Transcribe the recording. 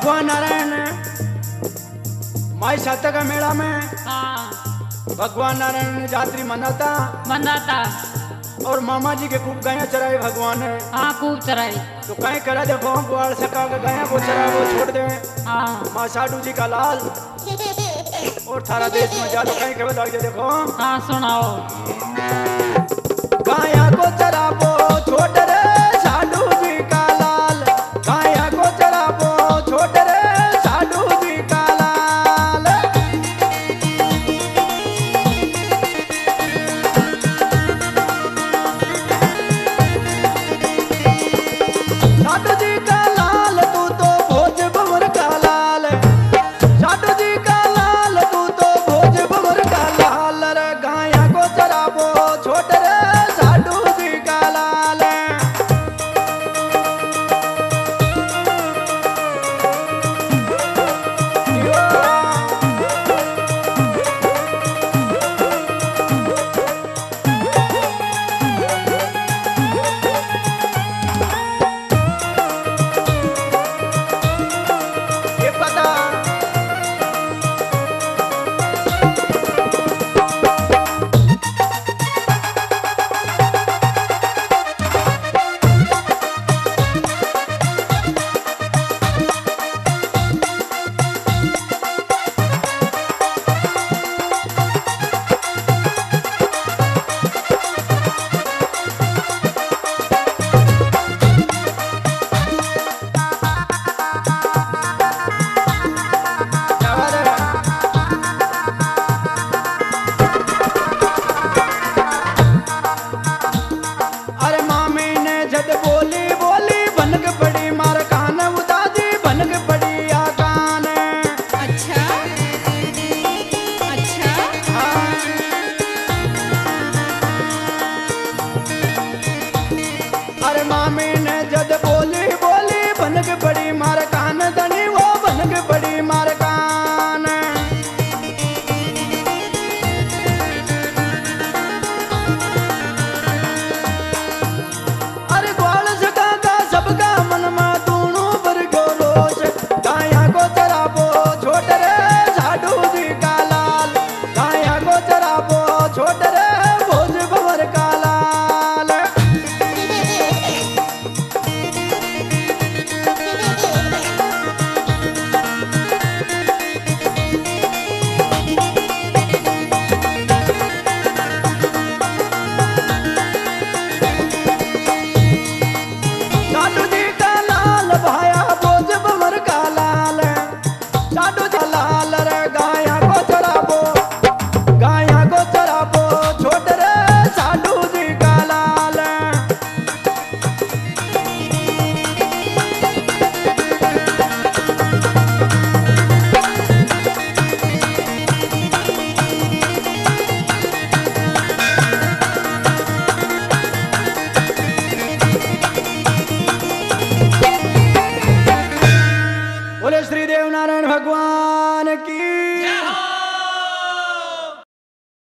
भगवान नारायण माई सातक का मेला में भगवान नारायण जात्री मनाता और मामा जी के खूब गाया चराए भगवान है। हाँ खूब चराए। तो कहीं करा देखो ग्वाल सका के गाया वो चरा वो छोड़ दे। माँ साडू जी का लाल और थारा देश में जा तो कहीं कभी लग जाए देखो। हाँ सुनाओ। गाया को चरा वो छोड़ रे साडू जी का लाल, गाया को चरा वो छोड़ रे साडू जी का लाल। साडू जी का लाल तू तो भोज भंवर का लाल, साडू जी का लाल तू तो भोज भंवर का लाल रे। गाया को चरा वो छोड़ रे साडू जी का लाल। ये पता अरे मामी ने जद बोली बोली बनक पड़ी मार कान उदादी बनक पड़ी आ कान। अच्छा अच्छा। अरे मामी ने जद बोली बोली बनक पड़ी मार कान धनी वो बनक पड़ी मार कान। अरे ग्वाल सका का सबका मन में तूणू पर गो रोष। गाया को चरा वो छोड़ रे साडू जी का लाल, गाया को चरा वो छोड़ रे भोज भंवर का लाल। साडू जी का लाल भाया भोज भंवर का लाल, साडू जी का लाल रे। गाया को चराबो, गाया को चराबो छोड़ रे साडू जी का लाल। बोले श्री देव नारायण भगवान की।